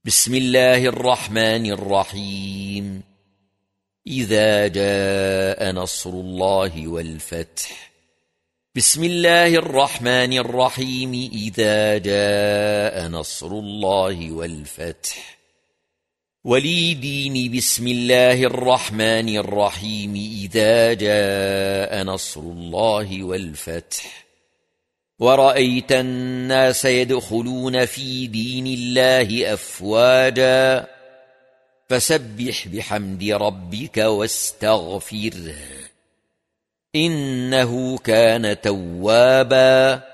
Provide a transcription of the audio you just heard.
بسم الله الرحمن الرحيم. إذا جاء نصر الله والفتح. بسم الله الرحمن الرحيم. إذا جاء نصر الله والفتح. وليدين بسم الله الرحمن الرحيم. إذا جاء نصر الله والفتح. ورأيت الناس يدخلون في دين الله أفواجا فسبح بحمد ربك واستغفره إنه كان توابا